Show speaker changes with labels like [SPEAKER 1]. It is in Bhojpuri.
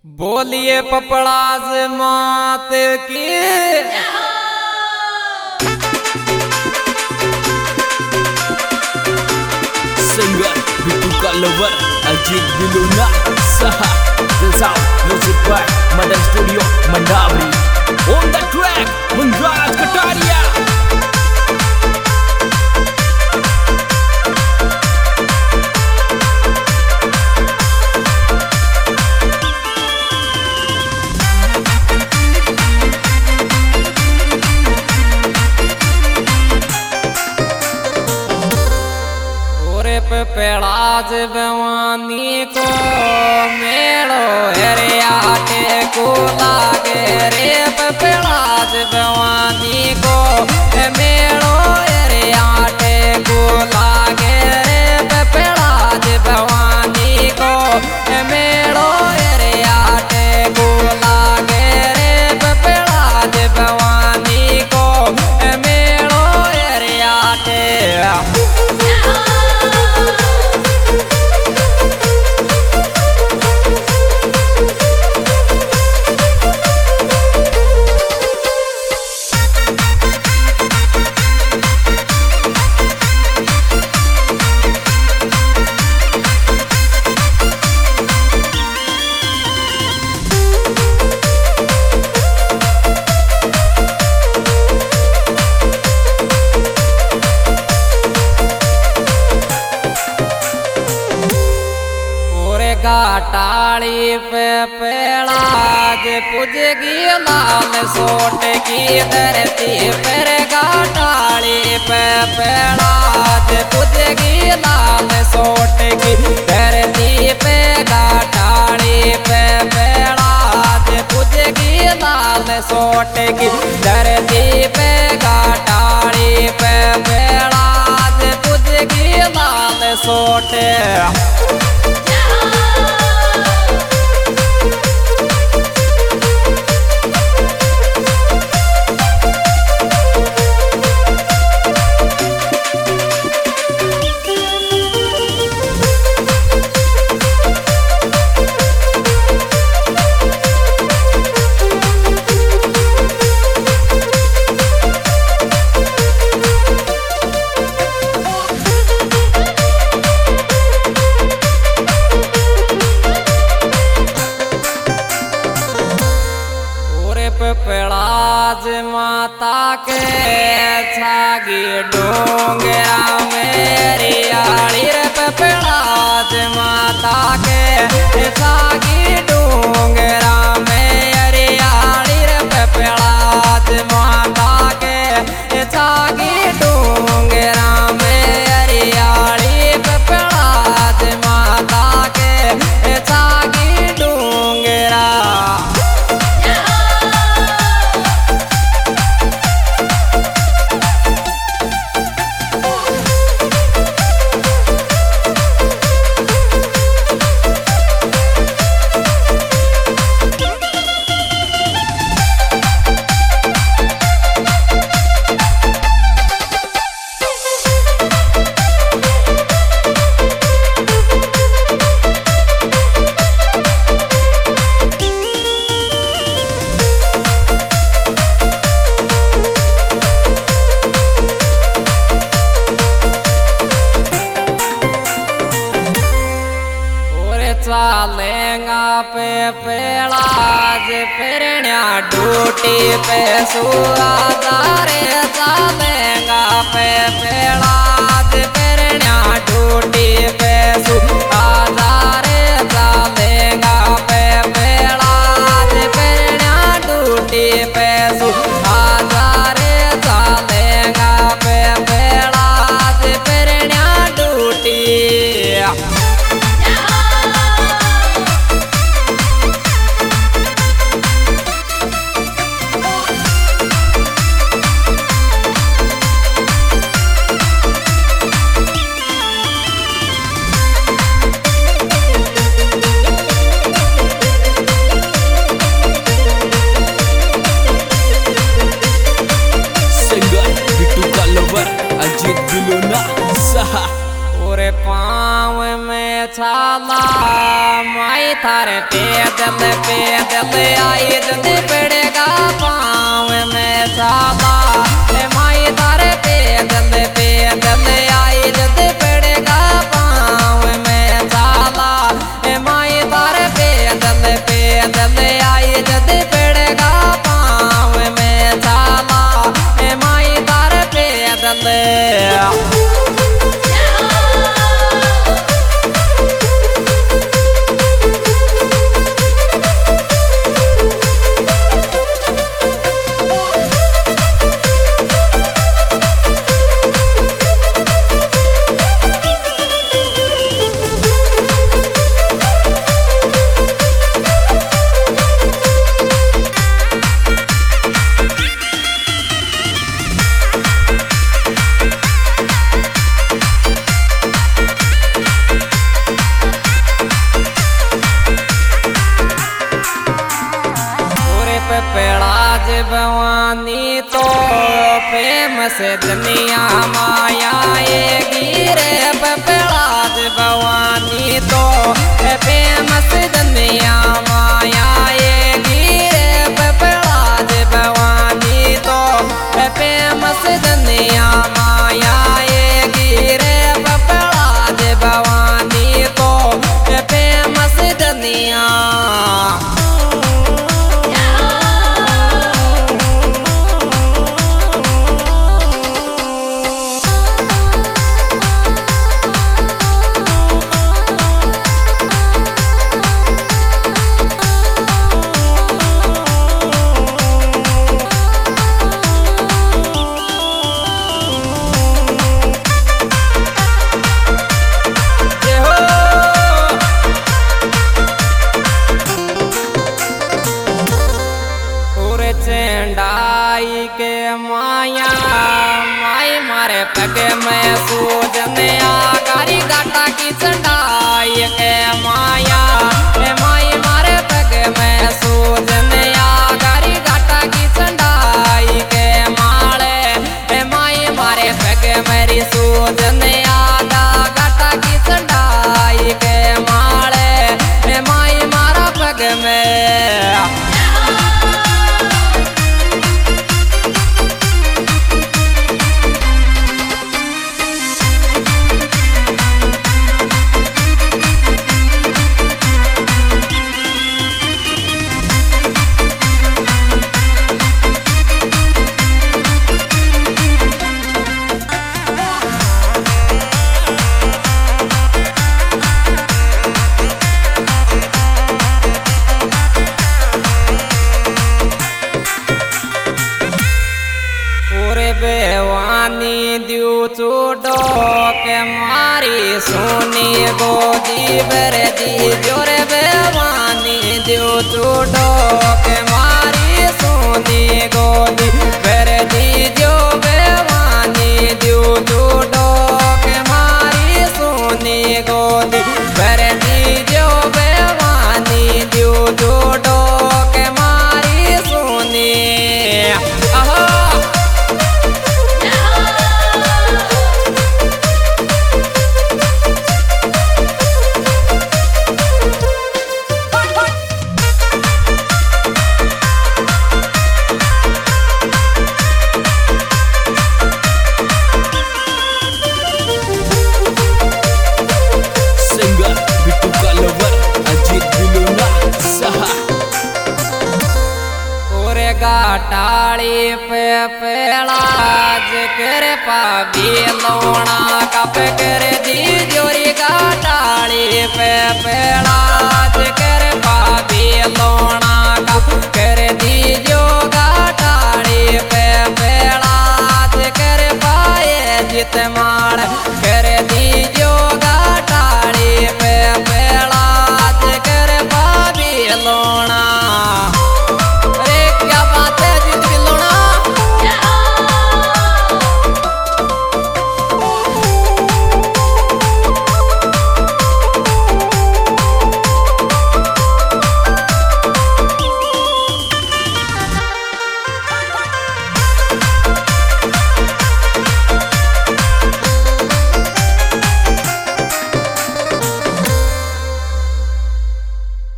[SPEAKER 1] बोलिए पपड़ाज मात की
[SPEAKER 2] सिंगर बिट्टू का लवर अजीत बिलुना सहा sound music by Madan studio Mandawari on the track Mundraj Kataria.
[SPEAKER 1] पेड़ाज भवानी को मेड़ो हेरे आटे को लागे रे पेड़ाज भवानी को मेड़ो हेरे आटे को लागे रे पेड़ाज भवानी को मेड़ो हेरे आटे को लागे रे पेड़ाज भवानी को मेड़ो हेरे आटे। घाटाली पे पेड़ाज पुजगी लाल सोट की धरती पर घाटाली पे पेड़ाज पुजगी लाल सोट की धरती पे घाटाली पे पेड़ाज पुजगी लाल सोट की धरती पे घाटाली पे पेड़ाज पुजगी लाल सोट। पेड़ाज माता के छागी डोंगरा मेरी आड़ी रे पेड़ाज माता के छागी डोंगरा मेरी आड़ी रे पेड़ाज माता के छागी डोंगरा मेरी आड़ी पेड़ाज माता के छागी डोंगरा। चालेगा पे पेड़ाज फिरण्या डूटी पे सुरादारे चालेगा पे पेड़ाज फिरण्या डूटी पे सुरादारे चालेगा पे पेड़ाज फिरण्या डूटी पे सुरादारे चालेगा पे पेड़ाज फिरण्या डूटी।
[SPEAKER 2] अजीत बिलुना सहा
[SPEAKER 1] पूरे पाँव में छाला माई थारे पेद पैदल आई जद पड़ेगा पाँव में साला माई तारे पैदल आई जद पड़ेगा पाँव में साला माई तारे पैदल आई जद पड़ेगा पाँव में साला माई तारे पैदल। पेड़ाज भवानी तो प्रेम से दुनिया माया गिरे पेड़ाज भवानी तो प्रेम से दुनिया माया गिरे पेड़ाज भवानी तो प्रेम से दुनिया माया गिरे पेड़ाज भवानी तो प्रेम से दुनिया। चंडाई के माया माई मारे पग में सूजने आगारी गाटा की चंडाई के माया माई मारे पग में सूजने आगारी गाटा की चंडाई के माले माई मारे पग मेरी सूजने आगा गाटा की चंडाई के माले माई मारा पग में। बेवानी दियो चूडो के मारी सोनी गोदी बेरे दी जोरे बेवानी दियो चूडो के मारी सोनी गोदी बेरे दी जो बेवानी दियो चूडो के मारी सोनी गोदी बेरे दी जो बेवानी दियो चूडो के मारी सोनी। गाटाली पे पेड़ा जिक्र पाबी लोना कप कर दी जोरी गाटाली पे पेड़ा जिक्र